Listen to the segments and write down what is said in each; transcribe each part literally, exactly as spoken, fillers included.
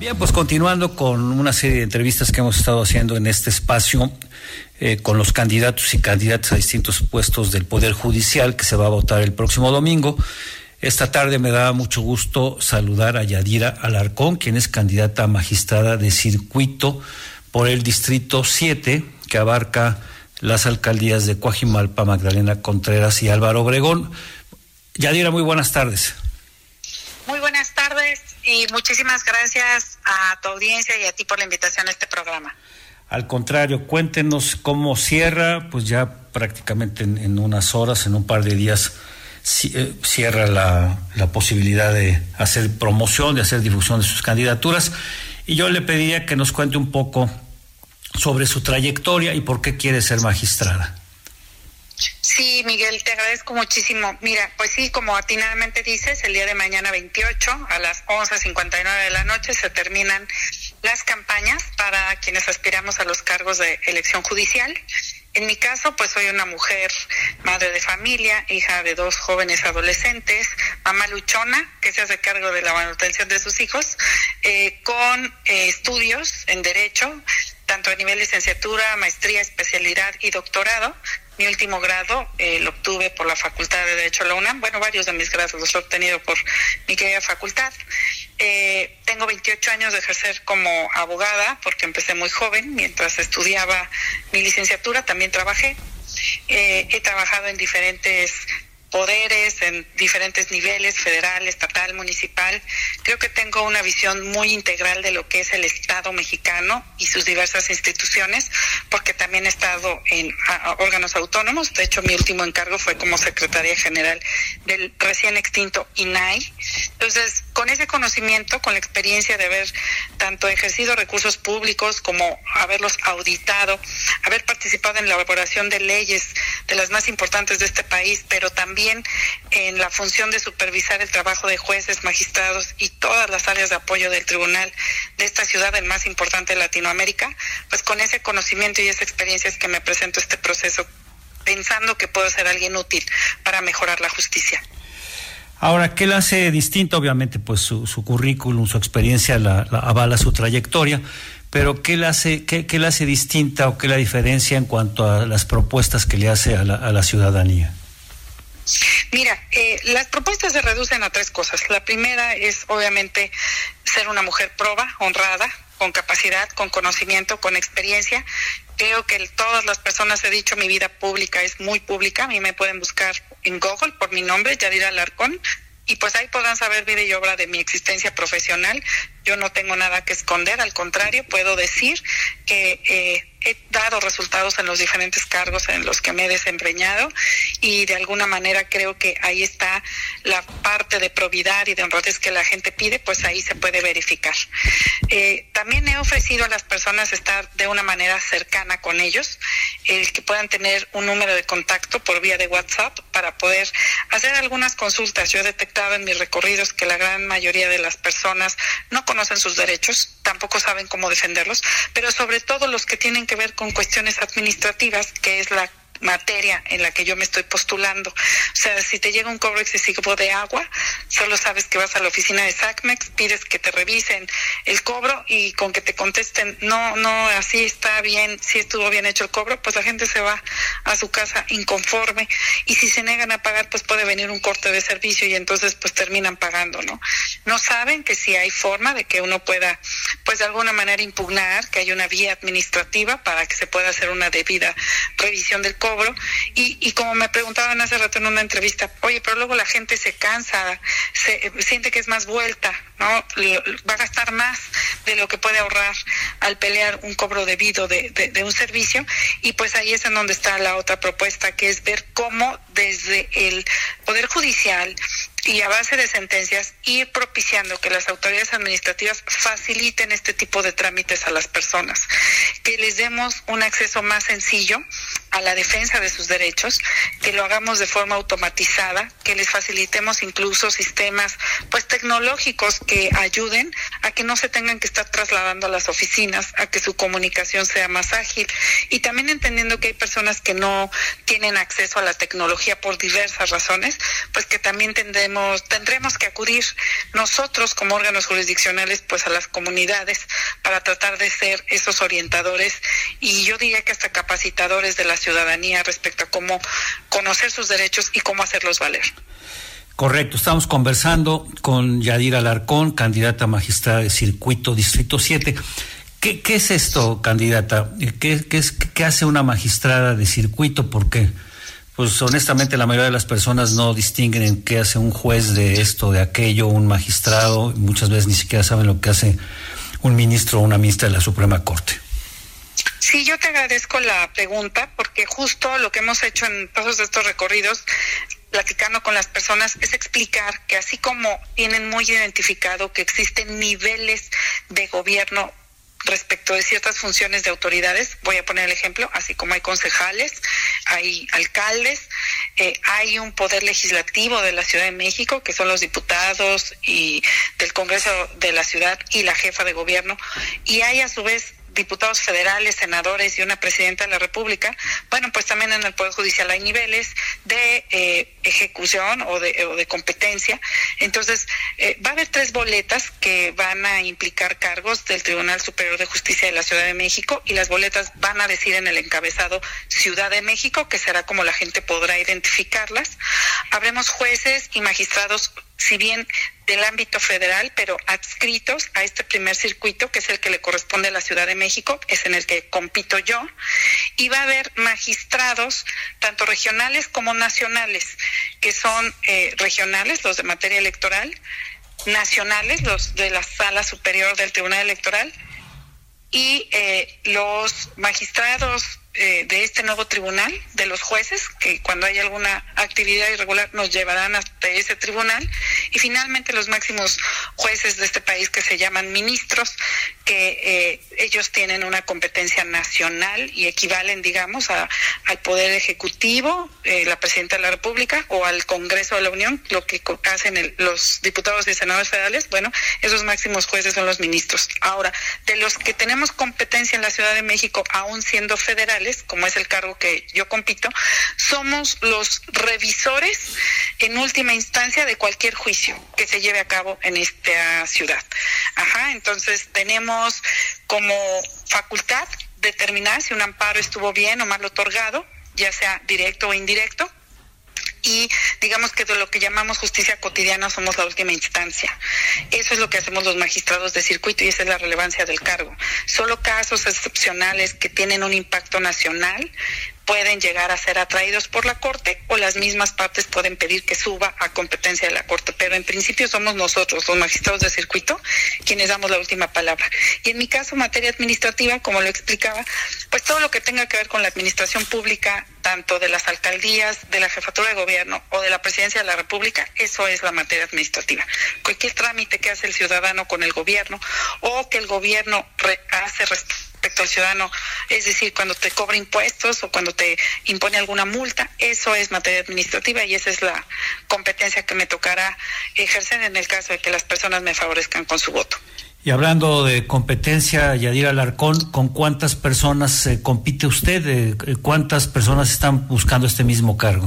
Bien, pues continuando con una serie de entrevistas que hemos estado haciendo en este espacio eh, con los candidatos y candidatas a distintos puestos del Poder Judicial que se va a votar el próximo domingo. Esta tarde me da mucho gusto saludar a Yadira Alarcón, quien es candidata a magistrada de circuito por el Distrito siete, que abarca las alcaldías de Coajimalpa, Magdalena Contreras y Álvaro Obregón. Yadira, muy buenas tardes. Muy buenas tardes y muchísimas gracias a tu audiencia y a ti por la invitación a este programa. Al contrario, cuéntenos cómo cierra, pues ya prácticamente en, en unas horas, en un par de días, cierra la, la posibilidad de hacer promoción, de hacer difusión de sus candidaturas, y yo le pediría que nos cuente un poco sobre su trayectoria y por qué quiere ser magistrada. Sí, Miguel, te agradezco muchísimo. Mira, pues sí, como atinadamente dices, el día de mañana veintiocho a las once cincuenta y nueve de la noche se terminan las campañas para quienes aspiramos a los cargos de elección judicial. En mi caso, pues soy una mujer, madre de familia, hija de dos jóvenes adolescentes, mamá luchona, que se hace cargo de la manutención de sus hijos, eh, con eh, estudios en Derecho, tanto a nivel licenciatura, maestría, especialidad y doctorado. Mi último grado eh, lo obtuve por la Facultad de Derecho de la UNAM. Bueno, varios de mis grados los he obtenido por mi querida facultad. Eh, tengo veintiocho años de ejercer como abogada, porque empecé muy joven. Mientras estudiaba mi licenciatura también trabajé. Eh, he trabajado en diferentes poderes, en diferentes niveles, federal, estatal, municipal. Creo que tengo una visión muy integral de lo que es el Estado mexicano y sus diversas instituciones, porque también he estado en a, órganos autónomos. De hecho, mi último encargo fue como secretaria general del recién extinto I N A I. Entonces, con ese conocimiento, con la experiencia de haber tanto ejercido recursos públicos como haberlos auditado, haber participado en la elaboración de leyes de las más importantes de este país, pero también en la función de supervisar el trabajo de jueces, magistrados y todas las áreas de apoyo del tribunal de esta ciudad, el más importante de Latinoamérica, pues con ese conocimiento y esa experiencia es que me presento este proceso pensando que puedo ser alguien útil para mejorar la justicia. Ahora, ¿qué le hace distinto? Obviamente, pues su, su currículum, su experiencia la, la avala su trayectoria, pero ¿qué le hace, qué, qué le hace distinta o qué la diferencia en cuanto a las propuestas que le hace a la, a la ciudadanía? Mira, eh, las propuestas se reducen a tres cosas. La primera es, obviamente, ser una mujer proba, honrada, con capacidad, con conocimiento, con experiencia. Creo que todas las personas, he dicho, mi vida pública es muy pública. A mí me pueden buscar en Google por mi nombre, Yadira Alarcón, y pues ahí podrán saber vida y obra de mi existencia profesional. Yo no tengo nada que esconder, al contrario, puedo decir que eh, he dado resultados en los diferentes cargos en los que me he desempeñado, y de alguna manera creo que ahí está la parte de probidad y de honradez que la gente pide, pues ahí se puede verificar. Eh, también he ofrecido a las personas estar de una manera cercana con ellos, el que puedan tener un número de contacto por vía de WhatsApp para poder hacer algunas consultas. Yo he detectado en mis recorridos que la gran mayoría de las personas no conocen sus derechos, tampoco saben cómo defenderlos, pero sobre todo los que tienen que ver con cuestiones administrativas, que es la materia en la que yo me estoy postulando. O sea, si te llega un cobro excesivo de agua, solo sabes que vas a la oficina de SACMEX, pides que te revisen el cobro y con que te contesten, no, no, así está bien, si estuvo bien hecho el cobro, pues la gente se va a su casa inconforme, y si se niegan a pagar, pues puede venir un corte de servicio y entonces pues terminan pagando, ¿no? No saben que si hay forma de que uno pueda, pues de alguna manera impugnar, que hay una vía administrativa para que se pueda hacer una debida revisión del cobro. Y, y como me preguntaban hace rato en una entrevista, oye, pero luego la gente se cansa, se siente que es más vuelta, ¿no? Va a gastar más de lo que puede ahorrar al pelear un cobro debido de, de, de un servicio, y pues ahí es en donde está la otra propuesta, que es ver cómo desde el Poder Judicial y a base de sentencias ir propiciando que las autoridades administrativas faciliten este tipo de trámites a las personas, que les demos un acceso más sencillo a la defensa de sus derechos, que lo hagamos de forma automatizada, que les facilitemos incluso sistemas pues tecnológicos que ayuden a que no se tengan que estar trasladando a las oficinas, a que su comunicación sea más ágil, y también entendiendo que hay personas que no tienen acceso a la tecnología por diversas razones, pues que también tendremos, tendremos que acudir nosotros como órganos jurisdiccionales pues a las comunidades para tratar de ser esos orientadores y yo diría que hasta capacitadores de la ciudadanía respecto a cómo conocer sus derechos y cómo hacerlos valer. Correcto, estamos conversando con Yadira Alarcón, candidata a magistrada de circuito Distrito siete. ¿Qué, qué es esto, candidata? ¿Qué, qué, es, ¿Qué hace una magistrada de circuito? ¿Por qué? Pues honestamente la mayoría de las personas no distinguen en qué hace un juez de esto, de aquello, un magistrado, muchas veces ni siquiera saben lo que hace un ministro o una ministra de la Suprema Corte. Sí, yo te agradezco la pregunta porque justo lo que hemos hecho en todos estos recorridos, platicando con las personas, es explicar que así como tienen muy identificado que existen niveles de gobierno respecto de ciertas funciones de autoridades, voy a poner el ejemplo, así como hay concejales, hay alcaldes, eh, hay un poder legislativo de la Ciudad de México, que son los diputados y del Congreso de la Ciudad y la jefa de gobierno, y hay a su vez diputados federales, senadores y una presidenta de la República. Bueno, pues también en el Poder Judicial hay niveles de eh, ejecución o de, o de competencia. Entonces, eh, va a haber tres boletas que van a implicar cargos del Tribunal Superior de Justicia de la Ciudad de México y las boletas van a decir en el encabezado Ciudad de México, que será como la gente podrá identificarlas. Habremos jueces y magistrados, si bien del ámbito federal, pero adscritos a este primer circuito, que es el que le corresponde a la Ciudad de México, es en el que compito yo, y va a haber magistrados, tanto regionales como nacionales, que son eh, regionales, los de materia electoral, nacionales, los de la Sala Superior del Tribunal Electoral, y eh, los magistrados Eh, de este nuevo tribunal, de los jueces, que cuando hay alguna actividad irregular nos llevarán hasta ese tribunal, y finalmente los máximos jueces de este país, que se llaman ministros, que eh, ellos tienen una competencia nacional y equivalen, digamos, a, al Poder Ejecutivo, eh, la Presidenta de la República, o al Congreso de la Unión, lo que hacen el, los diputados y senadores federales. Bueno, esos máximos jueces son los ministros. Ahora, de los que tenemos competencia en la Ciudad de México, aún siendo federales, como es el cargo que yo compito, somos los revisores en última instancia de cualquier juicio que se lleve a cabo en esta ciudad. Ajá, entonces tenemos como facultad determinar si un amparo estuvo bien o mal otorgado, ya sea directo o indirecto. Y digamos que de lo que llamamos justicia cotidiana somos la última instancia. Eso es lo que hacemos los magistrados de circuito y esa es la relevancia del cargo. Solo casos excepcionales que tienen un impacto nacional pueden llegar a ser atraídos por la Corte, o las mismas partes pueden pedir que suba a competencia de la Corte, pero en principio somos nosotros, los magistrados de circuito, quienes damos la última palabra. Y en mi caso, materia administrativa, como lo explicaba, pues todo lo que tenga que ver con la administración pública, tanto de las alcaldías, de la jefatura de gobierno o de la presidencia de la República, eso es la materia administrativa. Cualquier trámite que hace el ciudadano con el gobierno o que el gobierno re- hace respecto al ciudadano, es decir, cuando te cobra impuestos o cuando te impone alguna multa, eso es materia administrativa y esa es la competencia que me tocará ejercer en el caso de que las personas me favorezcan con su voto. Y hablando de competencia, Yadira Alarcón, ¿con cuántas personas eh, compite usted? Eh, ¿Cuántas personas están buscando este mismo cargo?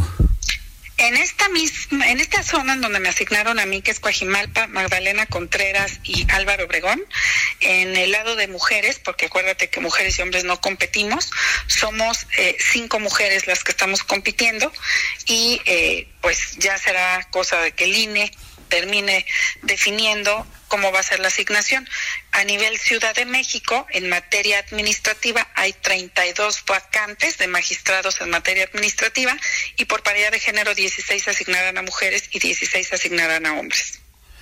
En esta misma, en esta zona en donde me asignaron a mí, que es Coajimalpa, Magdalena Contreras y Álvaro Obregón, en el lado de mujeres, porque acuérdate que mujeres y hombres no competimos, somos eh, cinco mujeres las que estamos compitiendo y eh, pues ya será cosa de que el I N E termine definiendo cómo va a ser la asignación. A nivel Ciudad de México, en materia administrativa, hay treinta y dos vacantes de magistrados en materia administrativa y por paridad de género dieciséis asignarán a mujeres y dieciséis asignarán a hombres.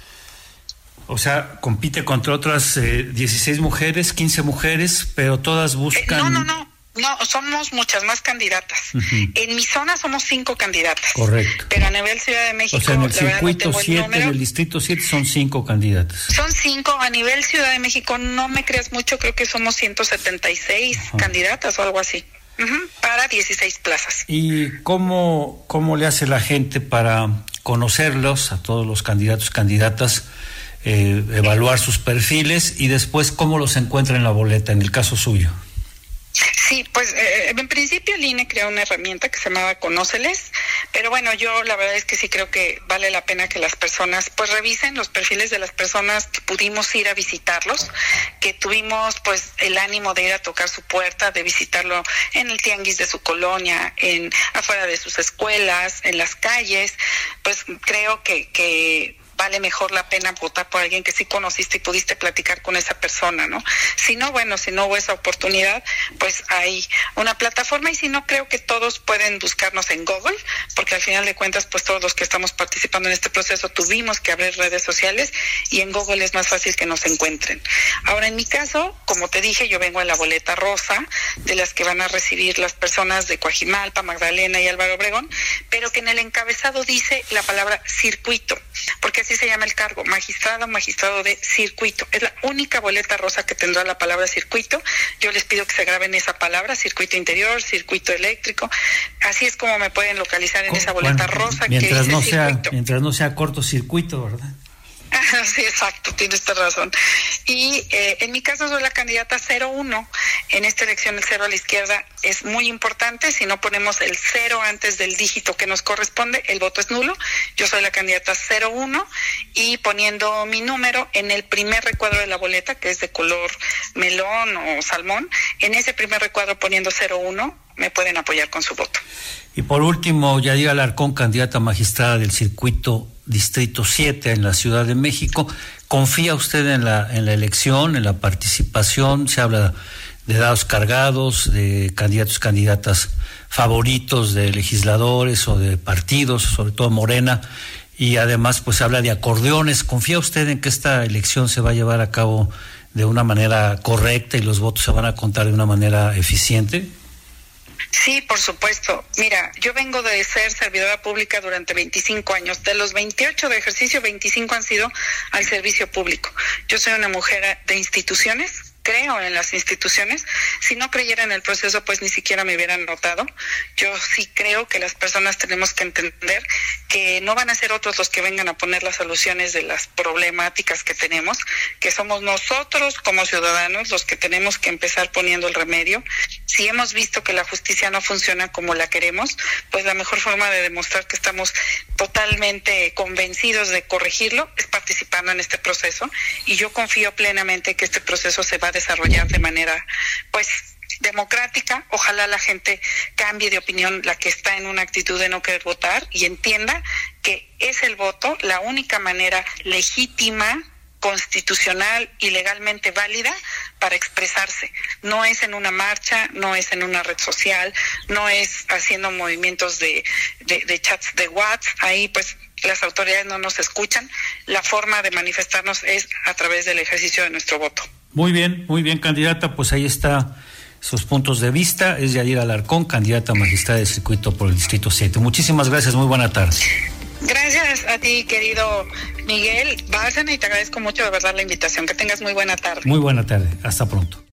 O sea, compite contra otras eh, dieciséis mujeres, quince mujeres, pero todas buscan... Eh, no, no, no. No, somos muchas más candidatas. Uh-huh. En mi zona somos cinco candidatas. Correcto. Pero a nivel Ciudad de México... O sea, en el circuito siete, no del distrito siete, son cinco candidatas. Son cinco. A nivel Ciudad de México, no me creas mucho, creo que somos ciento setenta y seis uh-huh. candidatas o algo así. Uh-huh, para dieciséis plazas. ¿Y cómo, cómo le hace la gente para conocerlos, a todos los candidatos y candidatas, eh, evaluar sus perfiles y después cómo los encuentra en la boleta, en el caso suyo? Sí, pues eh, en principio el I N E creó una herramienta que se llamaba Conóceles, pero bueno, yo la verdad es que sí creo que vale la pena que las personas pues revisen los perfiles de las personas que pudimos ir a visitarlos, que tuvimos pues el ánimo de ir a tocar su puerta, de visitarlo en el tianguis de su colonia, en afuera de sus escuelas, en las calles. Pues creo que que vale mejor la pena votar por alguien que sí conociste y pudiste platicar con esa persona, ¿no? Si no, bueno, si no hubo esa oportunidad, pues hay una plataforma, y si no, creo que todos pueden buscarnos en Google, porque al final de cuentas, pues todos los que estamos participando en este proceso tuvimos que abrir redes sociales, y en Google es más fácil que nos encuentren. Ahora, en mi caso, como te dije, yo vengo en la boleta rosa, de las que van a recibir las personas de Coajimalpa, Magdalena y Álvaro Obregón, pero que en el encabezado dice la palabra circuito, porque así se llama el cargo, magistrado, magistrado de circuito. Es la única boleta rosa que tendrá la palabra circuito. Yo les pido que se graben esa palabra, circuito interior, circuito eléctrico. Así es como me pueden localizar en esa boleta bueno, rosa mientras que dice no sea, circuito. Mientras no sea cortocircuito, ¿verdad? Sí, exacto, tienes toda razón. Y eh, en mi caso soy la candidata cero uno. En esta elección el cero a la izquierda es muy importante. Si no ponemos el cero antes del dígito que nos corresponde, el voto es nulo. Yo soy la candidata cero uno, y poniendo mi número en el primer recuadro de la boleta, que es de color melón o salmón, en ese primer recuadro poniendo cero uno, me pueden apoyar con su voto. Y por último, Yadira Alarcón, candidata magistrada del circuito Distrito siete en la Ciudad de México. ¿Confía usted en la en la elección, en la participación? Se habla de dados cargados, de candidatos y candidatas favoritos de legisladores o de partidos, sobre todo Morena, y además pues se habla de acordeones. ¿Confía usted en que esta elección se va a llevar a cabo de una manera correcta y los votos se van a contar de una manera eficiente? Sí, por supuesto. Mira, yo vengo de ser servidora pública durante veinticinco años. De los veintiocho de ejercicio, veinticinco han sido al servicio público. Yo soy una mujer de instituciones. Creo en las instituciones. Si no creyera en el proceso, pues ni siquiera me hubieran notado. Yo sí creo que las personas tenemos que entender que no van a ser otros los que vengan a poner las soluciones de las problemáticas que tenemos, que somos nosotros como ciudadanos los que tenemos que empezar poniendo el remedio. Si hemos visto que la justicia no funciona como la queremos, pues la mejor forma de demostrar que estamos totalmente convencidos de corregirlo es participando en este proceso, y yo confío plenamente que este proceso se va a desarrollar de manera pues democrática. Ojalá la gente cambie de opinión, la que está en una actitud de no querer votar, y entienda que es el voto la única manera legítima, constitucional y legalmente válida para expresarse. No es en una marcha, no es en una red social, no es haciendo movimientos de, de, de chats de WhatsApp. Ahí pues las autoridades no nos escuchan. La forma de manifestarnos es a través del ejercicio de nuestro voto. Muy bien, muy bien, candidata, pues ahí está sus puntos de vista. Es Yadira Alarcón, candidata a magistrada de circuito por el Distrito siete. Muchísimas gracias, muy buena tarde. Gracias a ti, querido Miguel Bárcena, y te agradezco mucho de verdad la invitación. Que tengas muy buena tarde. Muy buena tarde, hasta pronto.